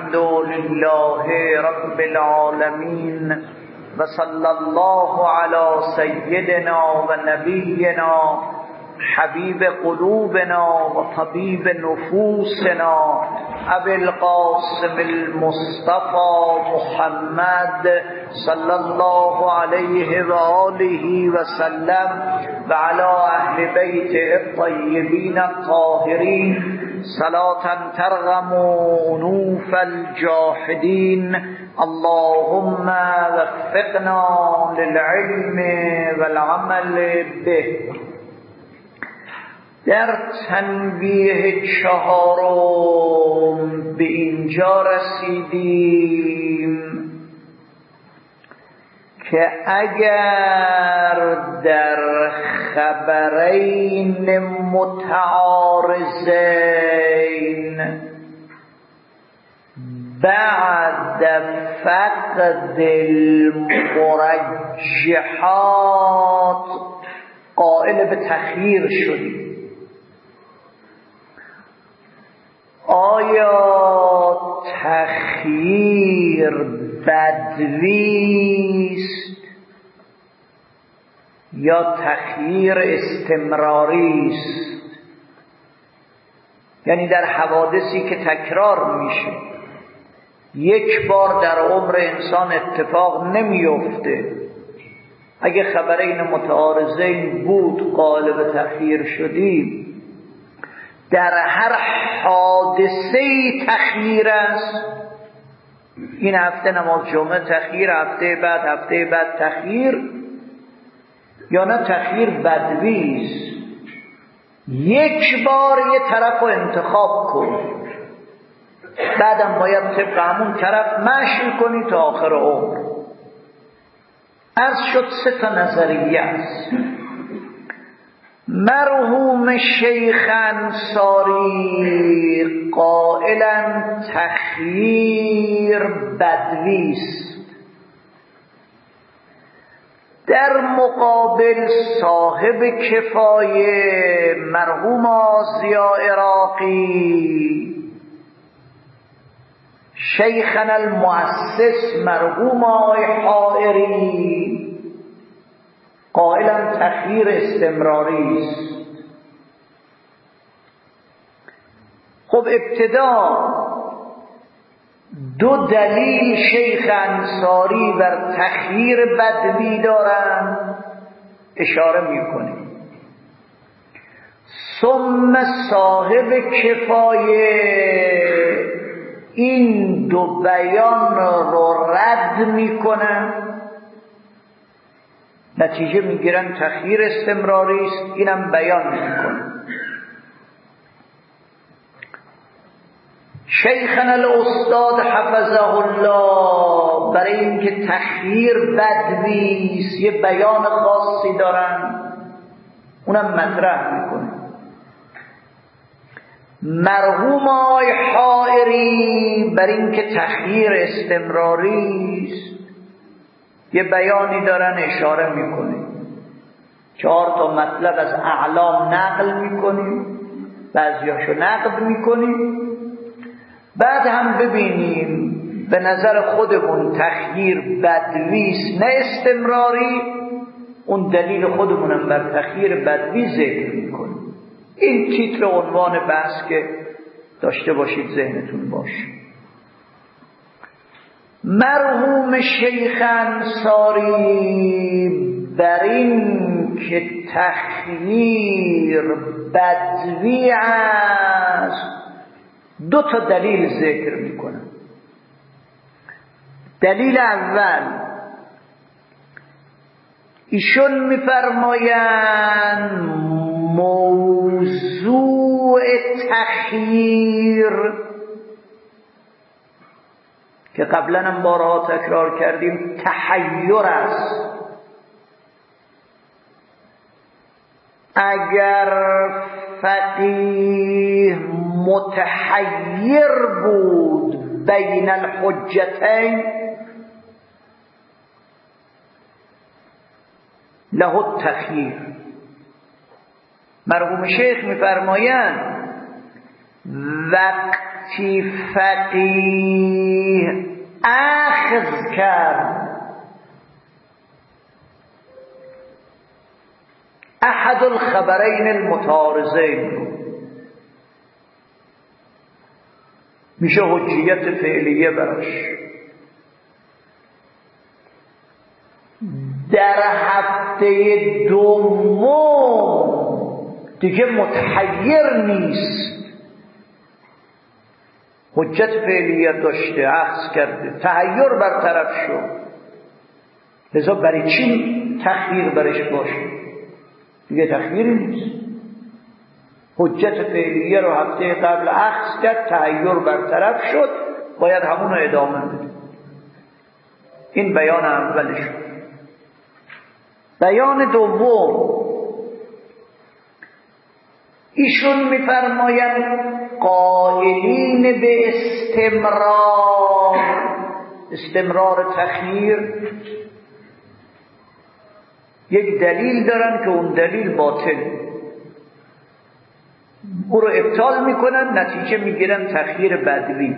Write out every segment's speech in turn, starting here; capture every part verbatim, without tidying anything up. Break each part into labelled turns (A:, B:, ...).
A: الحمد لله رب العالمين وصلى الله على سيدنا ونبينا حبيب قلوبنا وطبيب نفوسنا أبي القاسم المصطفى محمد صلى الله عليه وآله وسلم وعلى أهل بيته الطيبين الطاهرين صلاة ترغم أنوف الجاحدين. اللهم وفقنا للعلم والعمل به. در تنبیه چهارم به اینجا رسیدیم که اگر در خبرین متعارضین بعد فقد المرجحات قائل به تخییر شدیم، آیا تخییر بدویست یا تخییر استمراری است؟ یعنی در حوادثی که تکرار میشه، یک بار در عمر انسان اتفاق نمیفته، اگه خبرین متعارضین بود قائل به تخییر شدیم، در هر حادثه‌ای تخییر است. این هفته نماز جمعه تخییر، هفته بعد هفته بعد تخییر، یا نه تخییر بدویست. یک بار یه طرف رو انتخاب کن، بعدم باید طبق همون طرف مشی کنی تا آخر عمر. از شد سه تا نظریه است. مرحوم شیخ انصاری قائلا تخییر بدویست، در مقابل صاحب کفایه مرحوم آزیا عراقی، شیخنا المؤسس مرحوم آقای حائری قائلا تخییر استمراری است. خب ابتدا دو دلیل شیخ انصاری بر تخییر بدوی دارن اشاره میکنیم، ثم صاحب کفایه این دو بیان رو رد میکنن، نتیجه میگیرن تخییر استمراری است، اینم بیان میکنن. شیخنا الاستاد حفظه الله برای اینکه تخییر بدوی است یه بیان خاصی دارن، اونم مطرح میکنه. مرحوم آقای حائری برای اینکه تخییر استمراری است یه بیانی دارن اشاره میکنه. چهار تا مطلب از اعلام نقل میکنیم، بعضیاشو نقل میکنیم، بعد هم ببینیم به نظر خودمون تخییر بدویست نه استمراری، اون دلیل خودمونم بر تخییر بدوی ذکر میکنیم. این تیتر عنوان بحث که داشته باشید ذهنتون باشه. مرحوم شیخ انصاری بر این که تخییر بدوی است دو تا دلیل ذکر میکنم. دلیل اول، ایشون میفرمایند موضوع تخییر که قبلا هم بارها تکرار کردیم تحیر است. اگر فقیه متحیر بود بین الحجتین له التخییر. مرحوم شیخ میفرمایند وقتی وقتی فقیه اخذ کرد احد الخبرین المتعارضین، میشه حجیت فعلیه براش. در هفته دوم دیگه متحیر نیست، حجت فعلیه داشته، اخذ کرده، تحیر برطرف شد. لذا برای چی تخییر برش باشه؟ دیگه تخییری نیست. حجت فعلیه رو هفته قبل اخذ کرد، تحیر برطرف شد، باید همون رو ادامه بده. این بیان اولش. بیان دوم، ایشون میفرمایند قائلین به استمرار استمرار تخییر یک دلیل دارن که اون دلیل باطل، او رو ابطال میکنن، نتیجه میگیرن تخییر بدوی.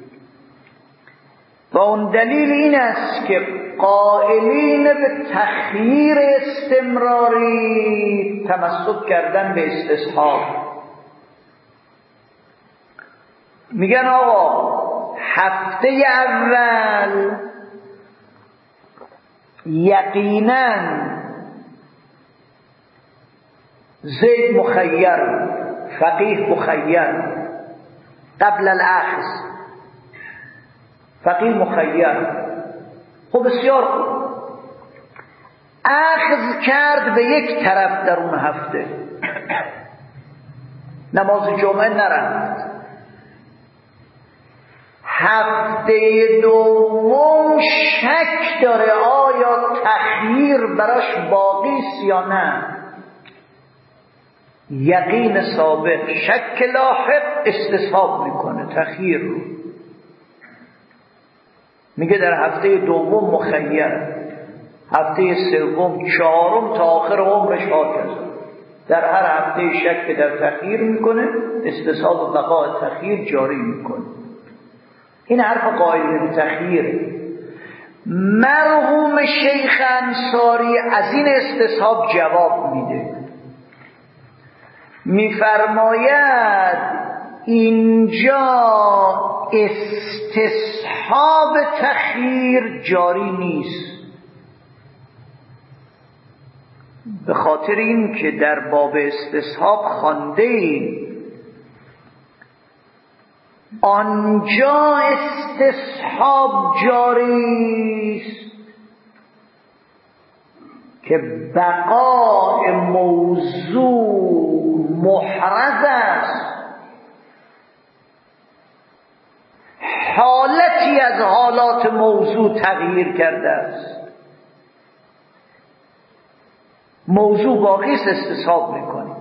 A: و اون دلیل این است که قائلین به تخییر استمراری تمسک کردن به استصحاب. میگن آقا هفته اول یقینا زید مخیر، فقیه مخیر قبل الاخذ، فقیه مخیر. خب بسیار خوب، اخذ کرد به یک طرف در اون هفته، نماز جمعه نرفت. هفته دوم شک داره آیا تخییر براش باقی است یا نه. یقین ثابت، شک لاحق استصحاب میکنه تخییر رو. میگه در هفته دوم مخیر، هفته سوم، چهارم تا آخر عمرش هاکذا. در هر هفته شک در تخییر میکنه، استصحاب بقاء تخییر جاری میکنه. این حرف قائل به تخییره. مرحوم شیخ انصاری از این استصحاب جواب میده، میفرماید اینجا استصحاب تخییر جاری نیست، به خاطر این که در باب استصحاب خوانده ایم آنجا استصحاب جاری است که بقاء موضوع محرز است، حالتی از حالات موضوع تغییر کرده است، موضوع باقی است، استصحاب میکنیم.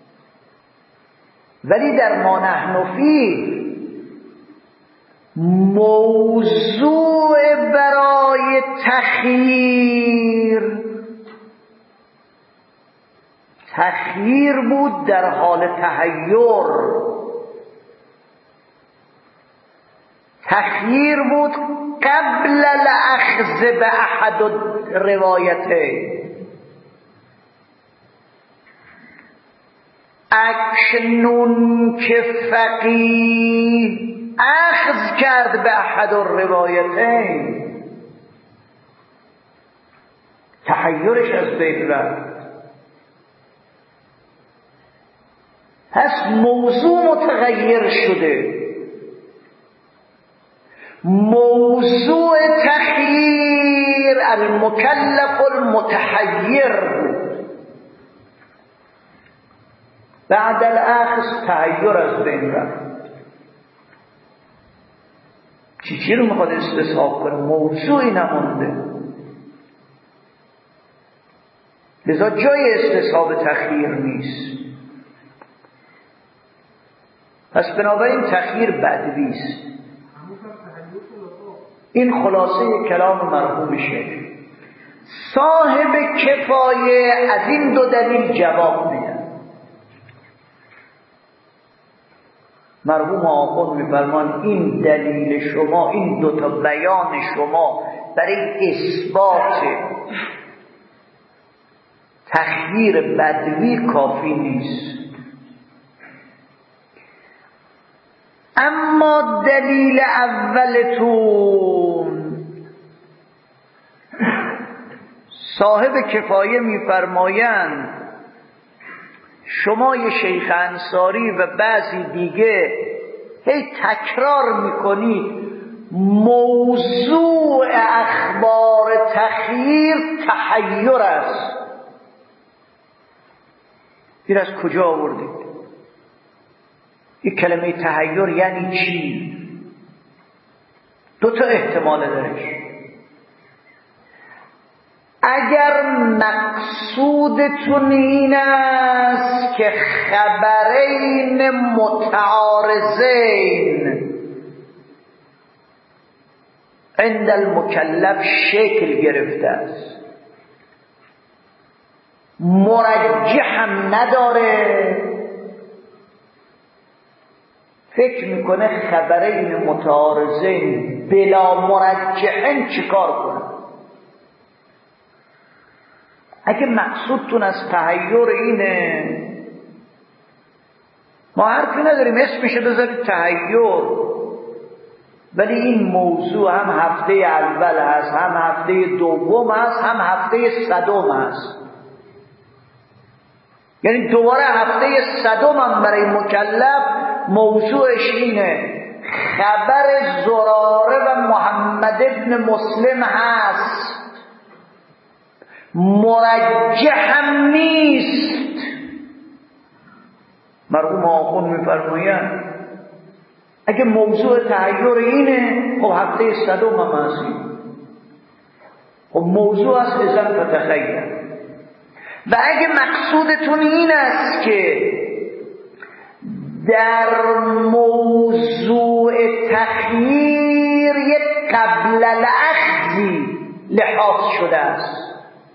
A: ولی در ما نحن فیه موضوع برای تخییر تخییر بود در حال تحیر، تخییر بود قبل الاخذ به احد روایته. اکنون که فقیه اخذ کرد به احد الروایتین، تحیرش از بین رفت. پس موضوع متغیر شده، موضوع تخییر المکلف المتحیر بود. بعد الاخذ تحیر از بین رفت. چی چی رو میخواد استصحاب کنه؟ موضوعی نمونده، لذا جای استصحاب تخییر نیست. پس بنابراین تخییر بدوی است. این خلاصه کلام مرحوم شیخ. صاحب کفایه از این دو دلیل جواب میده. مرحوم آخوند میفرمان این دلیل شما، این دوتا بیان شما برای اثبات تخییر بدوی کافی نیست. اما دلیل اولتون صاحب کفایه میفرمایند شما یه شیخ انصاری و بعضی دیگه هی تکرار میکنید موضوع اخبار تخییر تحیر است. این از کجا آوردید؟ این کلمه تحیر یعنی چی؟ دو تا احتمال دارش. اگر مقصودتون این است که خبرین متعارضین عند المکلف شکل گرفته است، مرجح هم نداره، فکر میکنه خبرین متعارضین بلا مرجحین چیکار کنه؟ اگه مقصودتون از تحیر اینه، ما حرفی نداریم اسمشو بذارید تحیر، ولی این موضوع هم هفته اول هست، هم هفته دوم هست، هم هفته صدم هست. یعنی دوباره هفته صدم هم برای مکلف موضوعش اینه، خبر زراره و محمد ابن مسلم هست، مرجح هم نیست. مرحوم آخوند میفرمایند اگه موضوع تحیر اینه، خب هفته صدم هم هست. خب موضوع است ازن فتخیر. و اگه مقصودتون این است که در موضوع تخییر یک قبل الاخذی لحاظ شده است،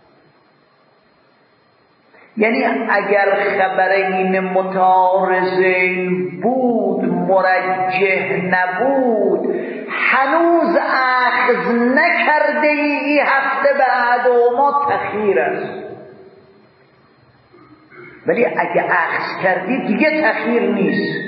A: یعنی اگر خبرین متعارضین بود مرجح نبود، هنوز اخذ نکرده ای هفته بعد و ما تخییر است. ولی اگه اخذ کردی دیگه تخییر نیست.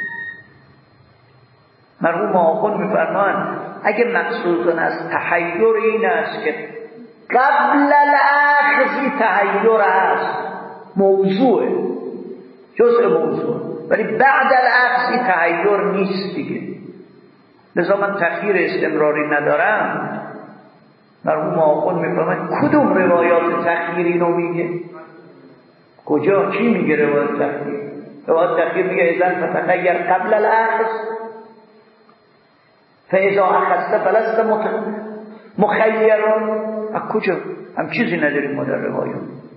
A: مرحوم آخوند میفرمایند اگه مقصودتون از تحیر این است که قبل الاخذی تحیر است، موضوع جزء موضوع، ولی بعد الاخذی تحیر نیست دیگه، لذا من تخییر استمراری ندارم. مرحوم آخوند میفرمایند کدوم روایات تخییر اینو میگه؟ کجا؟ چی میگه روایت تخییر؟ روایت تخییر میگه اذن فتخیر قبل الاخذ فاذا اخذت فلست مخیرون. از کجا؟ هم چیزی نداریم ما در روایات.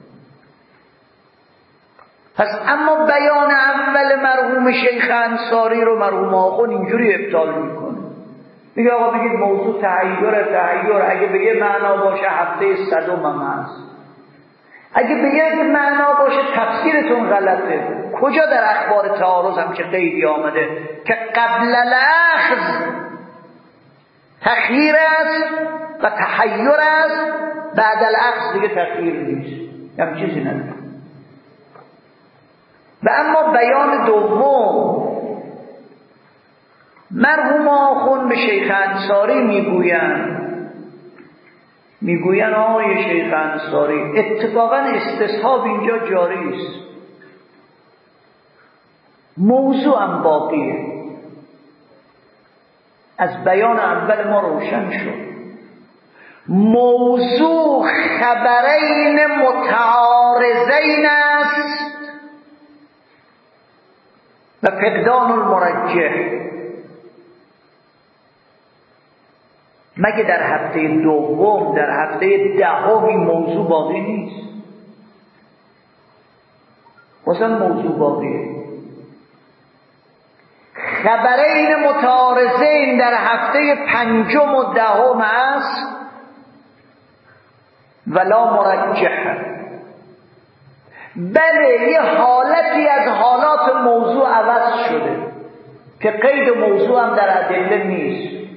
A: پس اما بیان اول مرحوم شیخ انصاری رو مرحوم آخوند اینجوری ابطال میکنه، میگه آقا بگید موضوع تحیر تحیر، اگه به یه معنا باشه هفته صدم هم هست، اگه به یک معنا باشه تفسیرتون غلطه. کجا در اخبار تعارض هم که قیدی آمده که قبل الاخذ تخییر است و تحیر است، بعد الاخذ دیگه تخییر نیست، هم چیزی نداره. و اما بیان دوم، مرحوم آخوند به شیخ انصاری میگویند میگویند آقای شیخ انصاری اتفاقا استصحاب اینجا جاری است، موضوع هم باقیه. از بیان اول ما روشن شد موضوع خبرین متعارضین است و فقدان المرجح. مگه در هفته دوم در هفته دهم این موضوع باقی نیست؟ واسه موضوع باقیه. خبرین متعارضین در هفته پنجم و دهم است ولا مرجح. بله یه حالتی از حالات موضوع عوض شده، که قید موضوع هم در ادله نیست.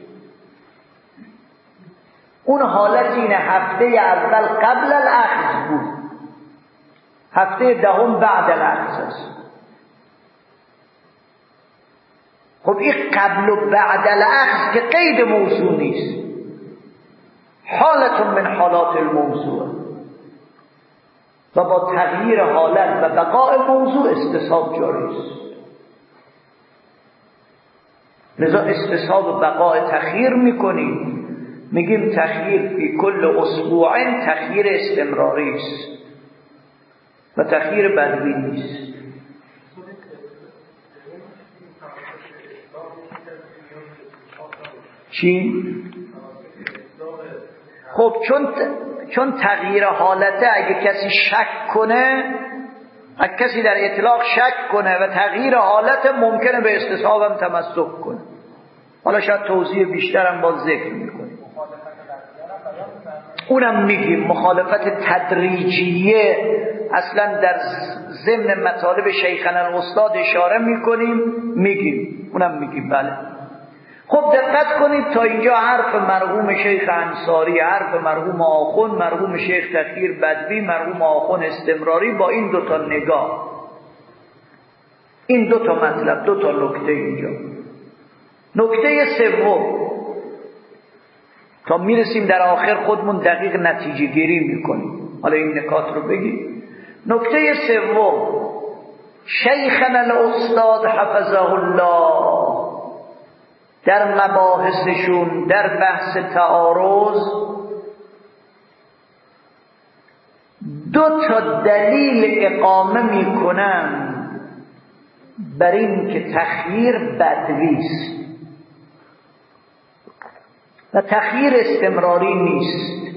A: اون حالت اینه هفته اول قبل الاخذ بود، هفته دهم بعد الاخذ است. خب این قبل و بعد الاخذ که قید موضوع نیست، حالت من حالات الموضوع و با تغییر حالت و بقاء موضوع استصحاب جاری است. لذا استصحاب و بقاء تخییر میکنیم، میگیم تخییر فی کل اسبوع تخییر استمراری است و تخییر بدوی نیست. چی؟ خب چون چون تغییر حالته، اگه کسی شک کنه، اگه کسی در اطلاق شک کنه و تغییر حالت، ممکنه به استصحاب هم تمسک کنه. حالا شاید توضیح بیشترم باز ذکر میکنیم، اونم میگیم. مخالفت تدریجیه اصلا در ضمن مطالب شیخنا الاستاد اشاره میکنیم، میگیم اونم میگیم. بله خب دقت کنید تا اینجا حرف مرحوم شیخ انصاری، حرف مرحوم آخوند، مرحوم شیخ تخییر بدوی، مرحوم آخوند استمراری، با این دوتا نگاه، این دوتا مطلب، دوتا نکته اینجا. نکته سوم، تا میرسیم در آخر خودمون دقیق نتیجه گیری میکنیم، حالا این نکات رو بگیم. نکته سوم، شیخنا الاستاد حفظه الله در مباحثشون در بحث تعارض دو تا دلیل اقامه میکنن بر این که تخییر بدوی است و تخییر استمراری نیست.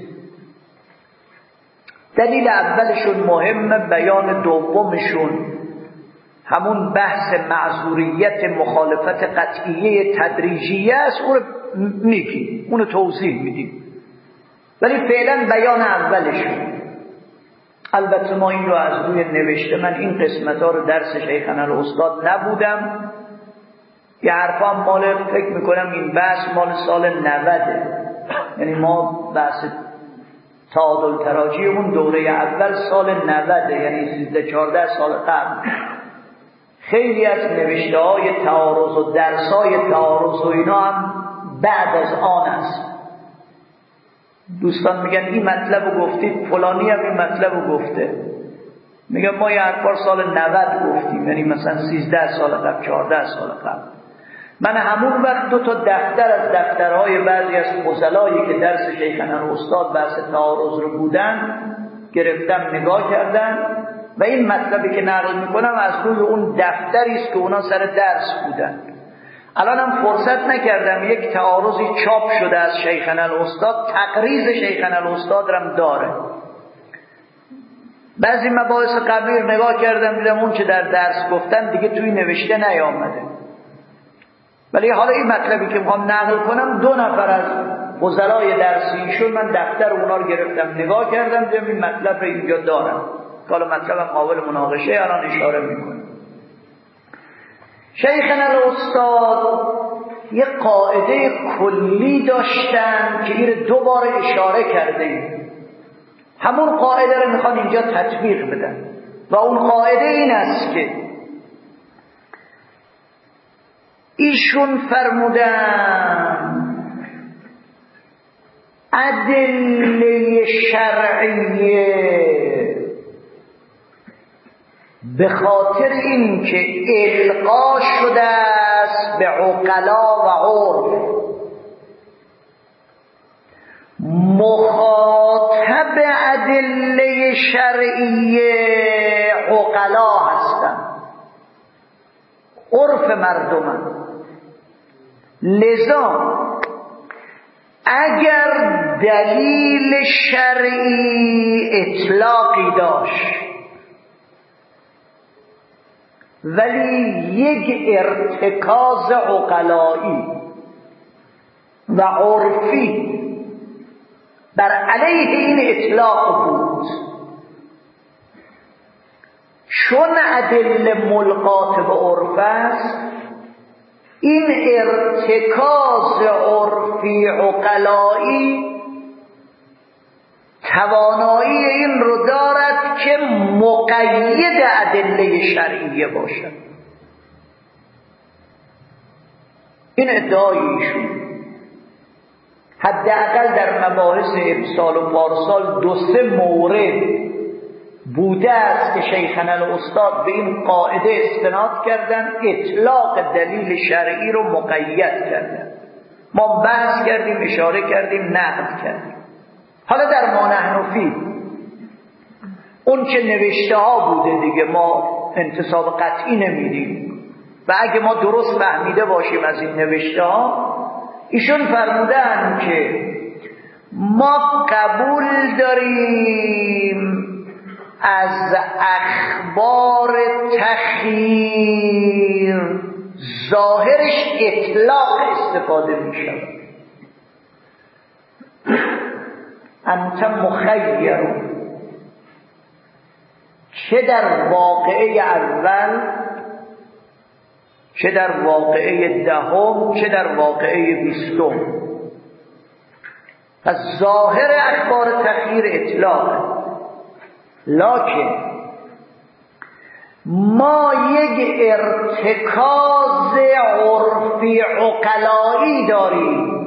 A: دلیل اولشون مهمه، بیان دومشون همون بحث معذوریت مخالفت قطعیه تدریجیه است. اون رو میگیم، اون رو توضیح میدیم، ولی فعلا بیان اولشون. البته ما این رو از روی نوشته، من این قسمت ها رو درس شیخنا الاستاد نبودم، یه حرفا مال، فکر میکنم این بحث مال سال نوده، یعنی ما بحث تعادل تراجی اون دوره اول سال نوده، یعنی سیزده چهارده سال قبل. خیلی از نوشته های تعارض و درس های تعارض و اینا هم بعد از آن است. دوستان میگن این مطلب رو گفتید، فلانی هم این مطلب رو گفته. میگن ما یه حرفا سال نود گفتیم، یعنی مثلا سیزده سال قبل، چهارده سال قبل. من همون وقت دو تا دفتر از دفترهای بعضی از فضلایی که درس شیخنا استاد بحث تعارض رو بودن گرفتم، نگاه کردن و این مطلبی که نقل میکنم از روی اون دفتری است که اونا سر درس بودن. الانم فرصت نکردم، یک تعارضی چاپ شده از شیخنا الاستاد، تقریض شیخنا الاستاد رم داره. بعضی مباحث قبلی نگاه کردم دیدم اون چه در درس گفتن دیگه توی نوشته نیامده، ولی حالا این مطلبی که میخوام نقل کنم دو نفر از فضلای درسیشون من دفتر اونا رو گرفتم، نگاه کردم دیدم این مطلب رو اینجا دارم، که حالا مطلبم قابل مناقشه، الان اشاره میکنم. شیخنا الاستاد یه قاعده کلی داشتن که این دو بار اشاره کرده ایم. همون قاعده رو میخوان اینجا تطبیق بدن و اون قاعده این است که ایشون فرمودن ادله شرعیه به خاطر این که القا شده است به عقلا و عرف، مخاطب ادله شرعیه عقلا هستند، عرف مردمن. لذا اگر دلیل شرعی اطلاقی داشت ولی یک ارتکاز عقلایی و عرفی بر علیه این اطلاق بود، چون ادله ملقات به عرف است این ارتکاز عرفی عقلایی توانایی این رو دارد که مقید ادله شرعیه باشد. این ادعای ایشون. حداقل در مباحث امسال و پارسال دو سه مورد بوده است که شیخنا الاستاد به این قاعده استناد کردن، اطلاق دلیل شرعی رو مقید کردن. ما بحث کردیم، اشاره کردیم، نقد کردیم. حالا در ما نحن فی اون که نوشته ها بوده دیگه، ما انتصاب قطعی نمیدیم و اگه ما درست فهمیده باشیم از این نوشته ها، ایشون فرمودن که ما قبول داریم از اخبار تخییر ظاهرش اطلاق استفاده می شود. انت مخیر، چه در واقعه اول، چه در واقعه دهم، چه در واقعه بیستم. از ظاهر اخبار تخییر اطلاق، لکن ما یک ارتکاز عرفی عقلایی داریم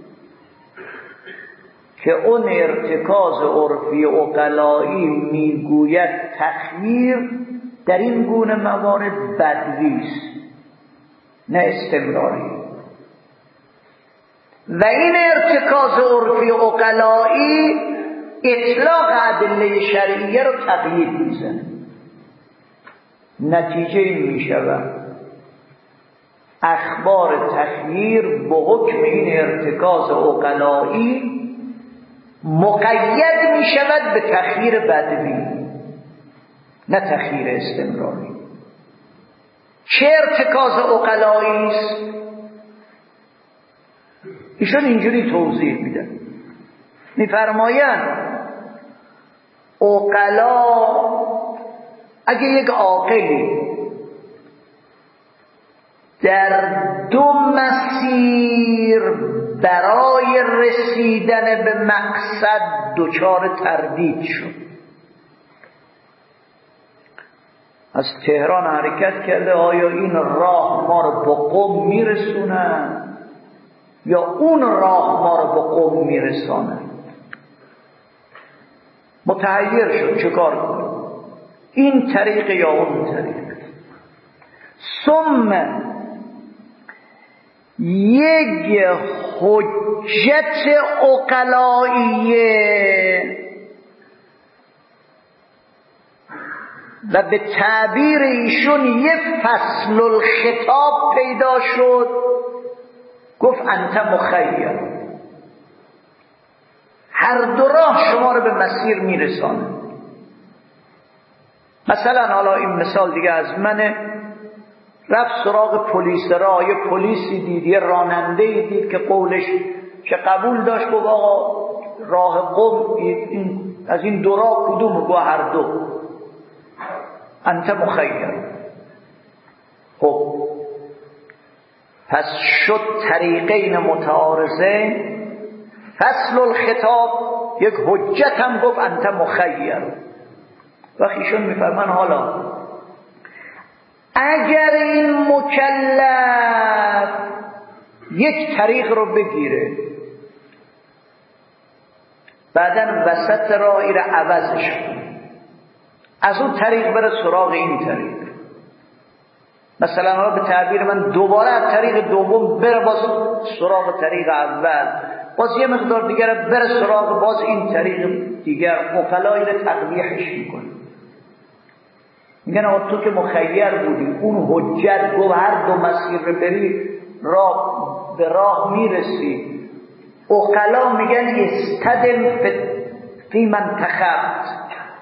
A: که اون ارتکاز عرفی عقلایی میگوید تخییر در این گونه موارد بدویست، نه استمراری. و این ارتکاز عرفی عقلایی اطلاق ادله شرعیه رو تقیید میزنه. نتیجه این میشود اخبار تخییر به حکم این ارتکاز عقلایی مقید میشود به تخییر بدوی، نه تخییر استمراری. چه ارتکاز عقلایی است؟ ایشون اینجوری توضیح میدن، میفرمایند عقلا اگه یک عاقلی در دو مسیر برای رسیدن به مقصد دچار تردید شد، از تهران حرکت کرده، آیا این راه ما رو به قم میرسونه یا اون راه ما رو به قم میرسانه؟ متحیر شد چه کار کنه، این طریق یا اون طریق. ثم یک حجت عقلائیه و به تعبیر ایشون یه فصل الخطاب پیدا شد، گفت انت مخیر، هر دو راه شما رو به مسیر میرسانه. مثلا حالا این مثال دیگه از منه، رفت سراغ پلیس راه، یه پلیسی دید، یه راننده‌ای دید که قولش که قبول داشت، گفت آقا راه قم این از این دو راه کدومه؟ گفت هر دو. انت مخیر. خب پس شد طریقین متعارضه، فصل الخطاب یک حجت هم گفت انت مخیر. وقتیشون میفرمان حالا اگر این مکلف یک طریق رو بگیره، بعدن وسط راهی رو عوضش کنه، از اون طریق بره سراغ این طریق، مثلا حالا به تعبیر من دوباره از طریق دوم بره باز سراغ طریق اول، باز یه مقدار دیگر بره سراغ باز این طریق دیگر، عقلایی رو تقبیحش میکنه. میگن آقا تو که مخیر بودی، اون حجت گفت هر دو مسیر رو بری راه به راه میرسی. عقلا میگن استدل فی من تخبت،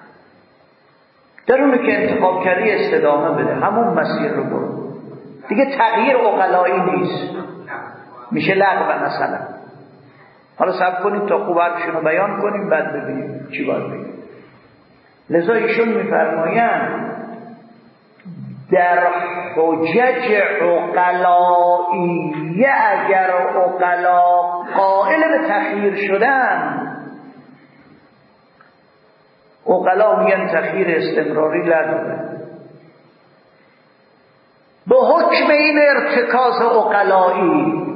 A: در اونو که انتخاب کردی استدامه بده، همون مسیر رو برو دیگه. تغییر عقلایی نیست، میشه لغو مثلا. حالا صبر کنیم تا خوب حرفشون رو بیان کنیم بعد ببینیم چی باید بگیم. لذا ایشون میفرمایند در حجج عقلائیه اگر عقلا قائل به تخییر شدن، عقلا میگن تخییر استمراری لغوه. به حکم این ارتکاز عقلایی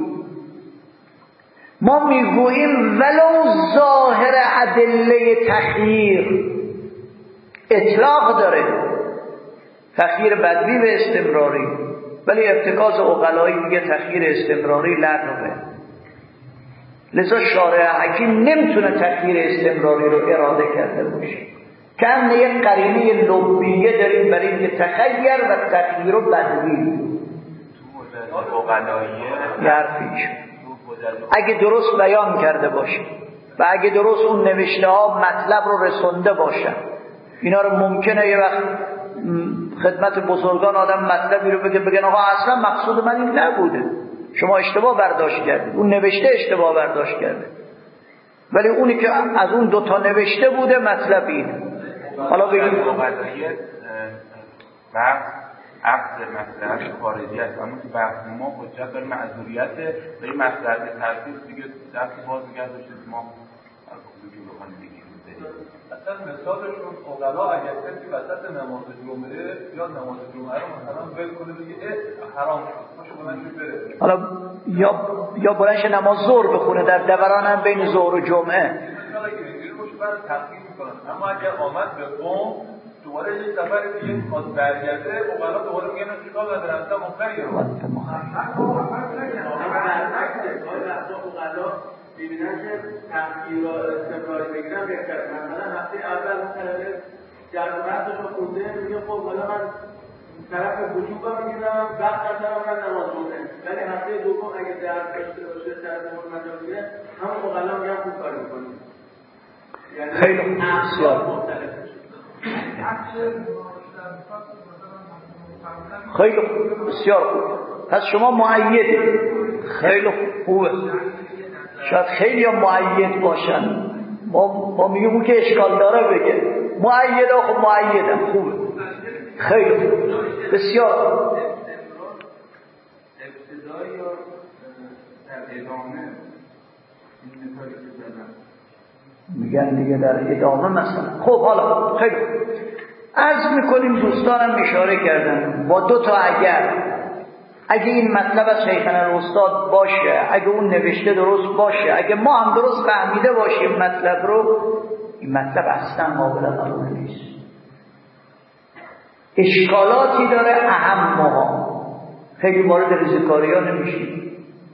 A: ما میگوییم ولو ظاهر ادله تخییر اطلاق داره، تخییر بدوی به استمراری، ولی ارتکاز عقلایی میگه تخییر استمراری لغوه. لذا شارع حکیم نمیتونه تخییر استمراری رو اراده کرده باشه. کم یک قرینه لبیه داریم برای اینکه تخیر و تخییر و بدوی حرفیش اگه درست بیان کرده باشه و اگه درست اون نوشته ها مطلب رو رسونده باشن، اینا رو ممکنه یه وقت خدمت بزرگان آدم مطلبی رو بگه بگن آقا اصلا مقصود من این نبوده، شما اشتباه برداشت کردید، اون نوشته اشتباه برداشت کرده، ولی اونی که از اون دوتا نوشته بوده مطلب اینه. حالا بگیم
B: بحث عقد مصلحت خارجی است، اما که بحث ما حجت داره معذوریت و این مصلحت ترتیب دیگه دست باز نگه داشته ما هر کدومی که بخوام بگیم.
C: اصلا مثالشون عقلا اگر کسی وسط نماز جمعه یا نماز جمعه رو مثلا ول کنه بگه حرام شد، خوشو بلند بره، حالا
A: یا یا بلند نماز ظهر بخونه در دوران هم بین ظهر و جمعه،
C: مثلا اگه اینجوری باشه برای تفکیک میکنن. اما اگر آمد به قوم دوباره یه سفر دیگه میخواد برگرده، عقلا دوباره میگن اشکال نداره اصلا مخیر
D: عقلا میبینن که تغییر و استمراری بگیرن بهتره. مثلا هفته اول مثلا جرد و بحثش رو خونده میگه خب حالا من طرف وجوب رو میگیرم وقت ندارم من نماز جمعه، ولی هفته دوم اگه درد داشته باشه طرف حرمت رو میگیره همون عقلا میگن خوب کار میکنیم.
A: خیلی بسیار خیلی بسیار خوب. پس شما مؤیدید، خیلی خوبه. شاید خیلی هم مؤید باشن، ما, ما میگیم اون که اشکال داره بگه مؤید، خب مؤیدم خوبه، خیلی خوب، بسیار خوب.
B: ابتدایی یا در ادامه این مثالی که زدن
A: میگن دیگه در ادامه مثلا. خب حالا خیلی عرض میکنیم دوستانم اشاره کردن با دو تا اگر، اگه این مطلب از شیخنا الاستاد باشه، اگه اون نوشته درست باشه، اگه ما هم درست فهمیده باشیم مطلب رو، این مطلب اصلا قابل قبول نیست، اشکالاتی داره، اهمها خیلی وارد ریزکاری ها نمیشیم.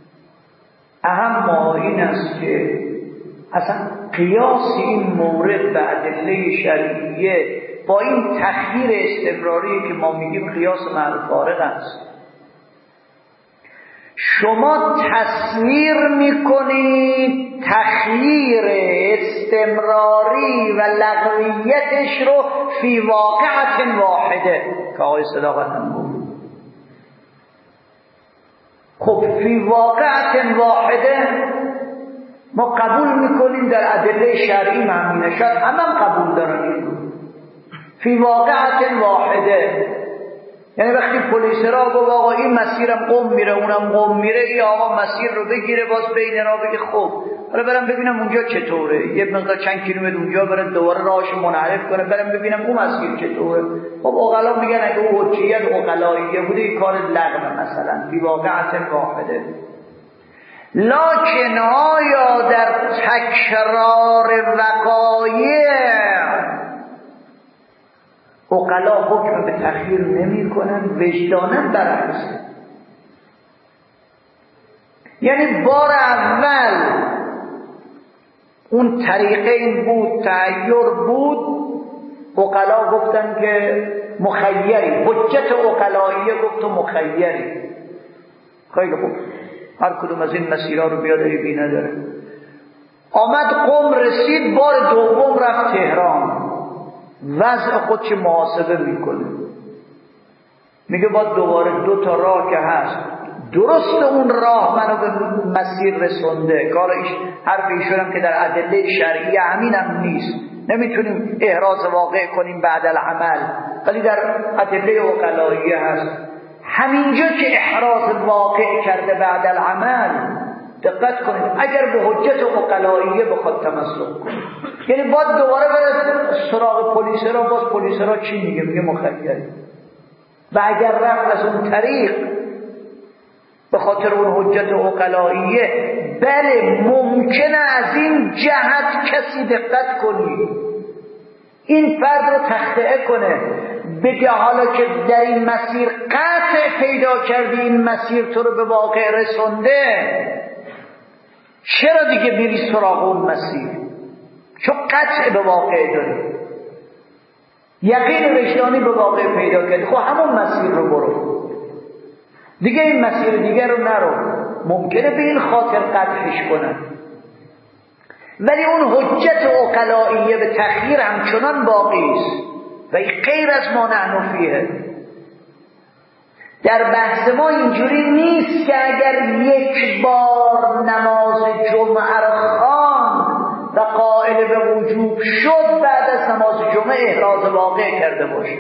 A: اهمها این است که اصلا قیاس این مورد به ادله شرعیه با این تخییر استمراری که ما میگیم قیاس مع فارق است. شما تصویر میکنید تخییر استمراری و لغویتش رو فی واقعت واحده که آقای صداقت هم بود. خب فی واقعت واحده ما قبول میکنیم در ادله شرعی معنی، شاید همه قبول دارن. فی واقعت واحده یعنی وقتی پلیس را گفت آقا این مسیرم قم میره اونم قم میره، این آقا مسیر رو بگیره باز بین را بگه خب حالا برم ببینم اونجا چطوره، یه مقدار چند کیلومتر اونجا بره دوباره راهش منحرف کنه، برم ببینم اون مسیر چطوره. خب عقلا میگن اگه اون حجیت عقلاییه بوده این کار لغو مثلا فی واقعت واحده. لکن آیا در تکرار وقایع عقلا حکم به تخییر نمی کنن؟ وجدانن برعکسه. یعنی بار اول اون طریقه این بود، تغییر بود، عقلا گفتن که مخیری، حجت عقلاییه گفت و مخیری. خیلی خوب، هر کدوم از این مسیرها رو بیادری بی نداره. آمد قم رسید، بار دوم رفت تهران، وضع خودش محاسبه میکنه، میگه با دوباره دو تا راه که هست، درست اون راه منو به مسیر رسونده، کار ایش حرف ایشونم که در ادله شرعی همینم نیست، نمیتونیم احراز واقع کنیم بعد العمل، ولی در ادله عقلاییه هست. همینجا که احراز واقع کرده بعد العمل، دقت کنید، اگر به حجت عقلائیه بخواد تمسک کنه، یعنی باید دوباره بره سراغ پلیس را، باز پلیس را چی میگه؟ میگه مخیری. و اگر رفت از اون طریق به خاطر اون حجت عقلائیه، بله ممکنه از این جهت کسی دقت کنی این فرد رو تخطئه کنه، بگه حالا که در این مسیر قطع پیدا کردی، این مسیر تو رو به واقع رسونده، چرا دیگه میری سراغ اون مسیر؟ چون قطع به واقع داری، یقین وجدانی به واقع پیدا کردی، خب همون مسیر رو برو دیگه، این مسیر دیگر رو نرو. ممکنه به این خاطر قطعش کنن، ولی اون حجت عقلائیه به تخییر همچنان باقی است و این غیر از ما نحن فیه. در بحث ما اینجوری نیست که اگر یک بار نماز جمعه را خواند و قائل به وجوب شد، بعد از نماز جمعه احراز واقع کرده باشه.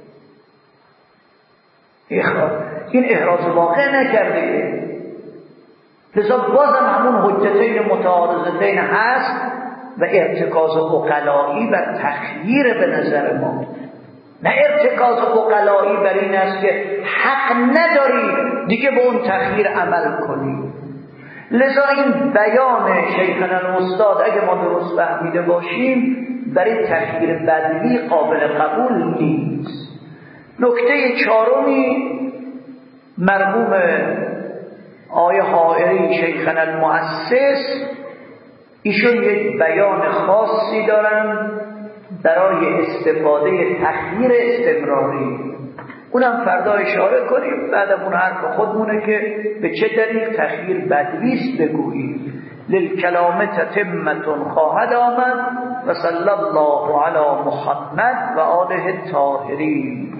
A: این احراز واقع نکرده، لذا بازم همون حجتین متعارضتین هست و ارتکاز عقلایی و تخییر به نظر ما، نه ارتکاز عقلایی بر این است که حق نداری دیگه به اون تخییر عمل کنی. لذا این بیان شیخنا الاستاد اگه ما درست فهمیده باشیم برای تخییر بدوی قابل قبول نیست. نکته چهارمی مرحوم آیه حائری شیخنا المؤسس، ایشون یک بیان خاصی دارن برای استفاده تخییر استمراری، اونم فردا اشاره کنیم. بعدم اون حرف خودمونه که به چه دلیل تخییر بدویست بگوییم. للکلام تتمتون خواهد آمد و صلی الله علی محمد و آله الطاهرین.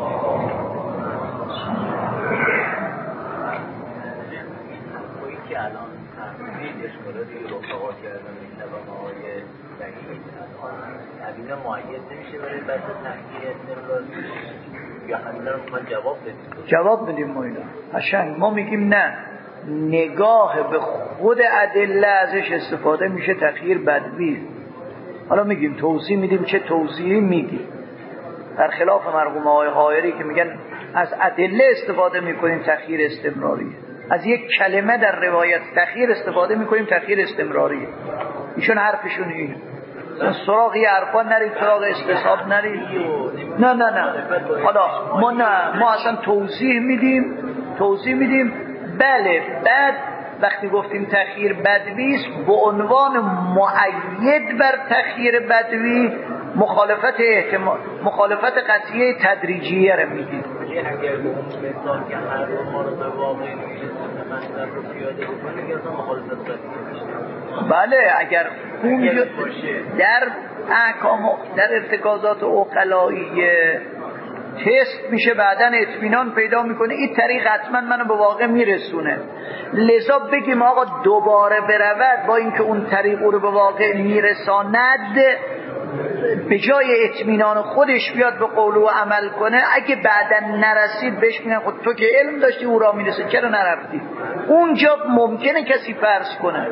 E: که الان تحمیل اشکالاتی رو رفاقات کردن این نظام های دقیق الان تبیین معید نمیشه برای بحث تحقیق استمراری، یا همین رو میخوان جواب بدیم؟
A: جواب بدیم ما اینا قشنگ. ما میگیم نه، نگاه به خود ادله ازش استفاده میشه تغییر بدوی. حالا میگیم توضیح میدیم، چه توضیحی میگیم، در خلاف مرحوم آقای حائری که میگن از ادله استفاده میکنیم تغییر استمراری، از یک کلمه در روایت تخییر استفاده میکنیم تخییر استمراری. ایشون حرفشون اینه، سراغ یه حرفا نرید، سراغ استصحاب نرید. نه نه نه حالا ما نه ما اصلا توضیح میدیم توضیح میدیم بله. بعد وقتی گفتیم تخییر بدوی است، به عنوان مؤید بر تخییر بدوی مخالفت احتمال مخالفت قطعیه تدریجیه رو میدیم.
E: اگر به اون مثال که هر ما رو به واقعی مثلا رو پیاده بکنه که اصلا مخالفت قطعیه میشه.
A: بله اگر اونجا در احکام در ارتکازات عقلائیه تست میشه، بعدن اطمینان پیدا میکنه این طریق حتما منو به واقع میرسونه، لذا بگیم آقا دوباره برود با اینکه اون طریق او رو به واقع میرساند، به جای اطمینان خودش بیاد به قول و عمل کنه. اگه بعدن نرسید بهش میگن خود تو که علم داشتی او را میرسه چرا نرفتی؟ اونجا ممکنه کسی فرض کنه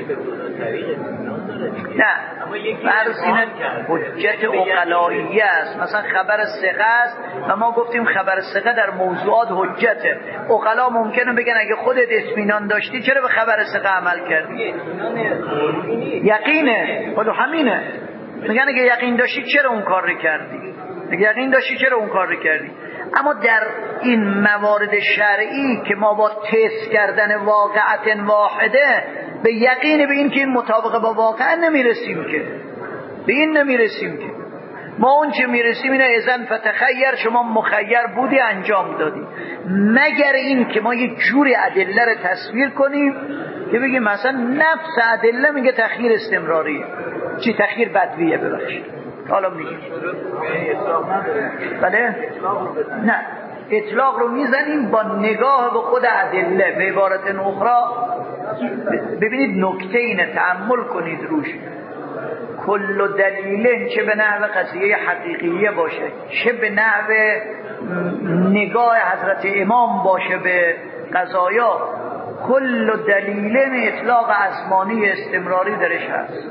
A: نه، فرض اینه حجت عقلائیه است. مثلا خبر ثقه است و ما گفتیم خبر ثقه در موضوعات حجته. عقلا ممکنه بگن اگه خودت اطمینان داشتی چرا به خبر ثقه عمل کردی؟ یقینه، خود همینه. میگن اگه یقین داشتی چرا اون کار رو کردی؟ اگه یقین داشتی چرا اون کار رو کردی؟ اما در این موارد شرعی که ما با تست کردن واقعت واحده به یقین به این که این مطابق با واقع نمیرسیم، که به این نمیرسیم. که ما اون چه میرسیم اینه اذن فتخیر، شما مخیر بودی انجام دادی، مگر این که ما یک جوری ادله رو تصویر کنیم که بگیم مثلا نفس ادله میگه تخییر استمراریه، چی تخییر بدویه. ببخشید حالا میگیم بله نه، اطلاق رو میزنیم با نگاه به خود ادله. به عبارت اخرى ببینید نکته اینه، تأمل کنید روش. کل دلیل چه به نحو قضیه حقیقیه باشه چه به نحو نگاه حضرت امام باشه به قضایا، کل دلیلن اطلاق ازمانی استمراری درش هست.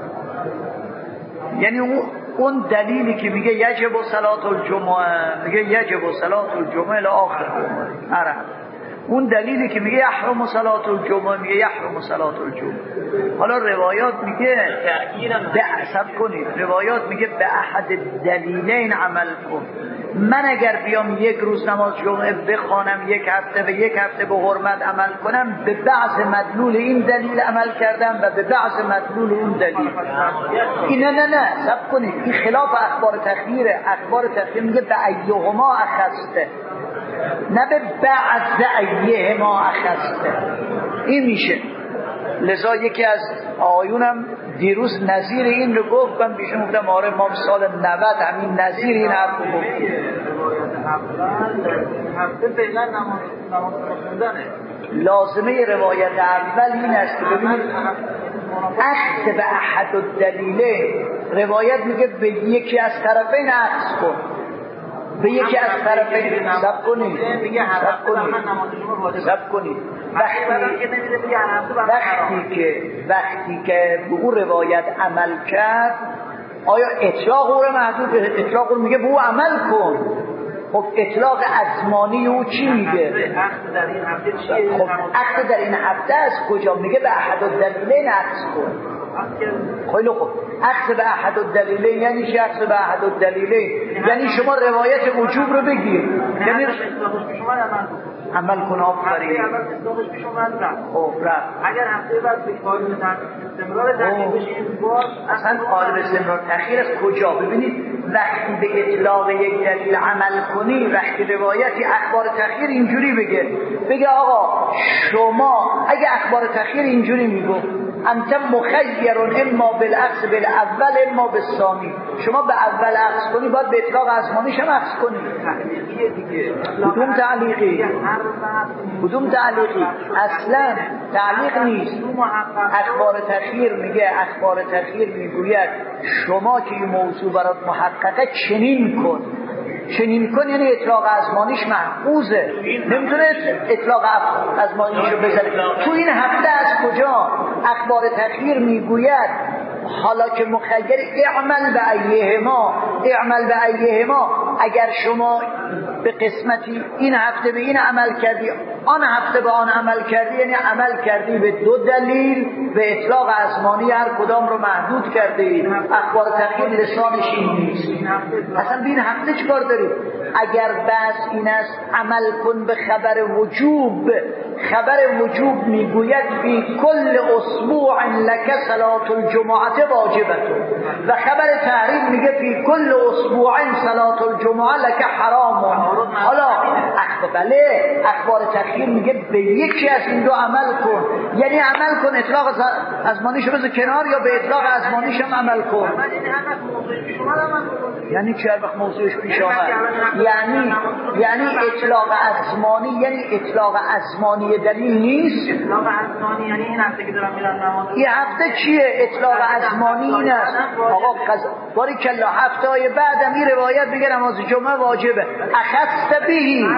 A: یعنی اون دلیلی که میگه یجب صلات الجمعه، میگه یجب صلات الجمعه الاخر عرب، اون دلیلی که میگه یحرم صلات الجمعه میگه یحرم صلات الجمعه. حالا روایات میگه به حسب کنید، روایات میگه به احد دلیلین عمل کن. من اگر بیام یک روز نماز جمعه بخوانم، یک هفته به یک هفته به حرمت عمل کنم، به بعض مدلول این دلیل عمل کردم و به بعض مدلول اون دلیل. این نه نه نه سب کنید، این خلاف اخبار تخییره. اخبار تخییر میگه به ایهما اخسته، نه به بعض ایهما اخسته. این میشه. لذا یکی از آیونم دیروز نظیر این رو گفت، من بیشون گفتم آره ما سال نود همین نظیر این حرف رو گفت.
E: هفته فعلا نماز خوندنه.
A: لازمه روایت اول این است که ببینید اخذ به احد الدلیله، روایت میگه به یکی از طرفین اخذ کن، به یکی از طرفین سب کنید سب کنید سب کنید وقتی که وقتی که به اون روایت عمل کرد، آیا اطلاق او رو محدود به اطلاق او میگه به او عمل کن؟ خب اطلاق ازمانی او چی میگه؟ خب عقد در این هفته از کجا میگه؟ به احد الدلیلین عقد کن. خیلی خوب، عقد به احد الدلیلین یعنی چی؟ عقد به احد الدلیلین یعنی شما روایت وجوب رو بگیر، یعنی عمل کن. آفرین. خب رفت.
D: اگر هفته بعد به قالب استمرار تغییر بشیم، باز
A: اصلا قالب استمرار تغییر از کجا؟ ببینید وقتی به اطلاق یک دلیل عمل کنی، وقتی روایتی اخبار تغییر اینجوری بگه بگه آقا شما اگه اخبار تغییر اینجوری میگفت انت مخیر اما بالاخذ بالاول اما بالثانی، شما به اول اخذ کنی باید به اطلاق ازمانیش هم اخذ کنی. کدوم تعلیقی؟ کدوم تعلیقی؟ اصلا تعلیق نیست. اخبار تخییر میگه، اخبار تخییر میگوید شما که این موضوع برات محققه چنین کن. چنین کن یعنی اطلاق ازمانیش محفوظه، نمیتونه اطلاق ازمانیشو بزنه. تو این هفته از کجا اخبار تخییر میگوید حالا که مخیر اعمل به ایهما، اعمل به ایهما، اگر شما به قسمتی این هفته به این عمل کردی آن هفته به آن عمل کردی، یعنی عمل کردی به دو دلیل، به اطلاق ازمانی هر کدام رو محدود کردی. اخبار تخییر لسانش این نیست. اصلا به این هفته چکار داری؟ اگر بس این است عمل کن به خبر وجوب، خبر وجوب میگوید فی کل اسبوع لک صلاة الجمعه واجبه، و خبر تحریم میگه فی کل اسبوع صلاة الجمعه لک حرام. حالا اخبار بله اخبار تخییر میگه به یکی از این دو عمل کن، یعنی عمل کن اطلاق ازمانیشو بذار کنار یا به اطلاق ازمانیش هم عمل کن. یعنی چه هر وقت موضوعش پیش آمد؟ یعنی یعنی اطلاق ازمانی یعنی اطلاق ازمانی دلیل نیست.
D: اطلاق ازمانی یعنی این هفته که دارم میرم نماز،
A: این هفته چیه؟ اطلاق ازمانی این است آقا قضا باری کلا هفته های بعدم این روایت بگه نماز جمعه واجبه، اخذت بهی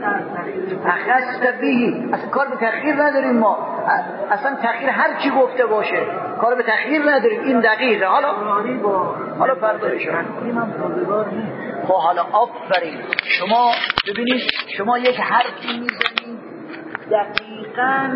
A: اخذت بهی. اصلا کار به تخییر نداریم ما، اصلا تخییر هر چی گفته باشه کار به تخییر نداریم. این دقیقه. حالا حالا پردازش خب حالا آفرین. شما ببینید شما یک حرفی میزنید دقیقاً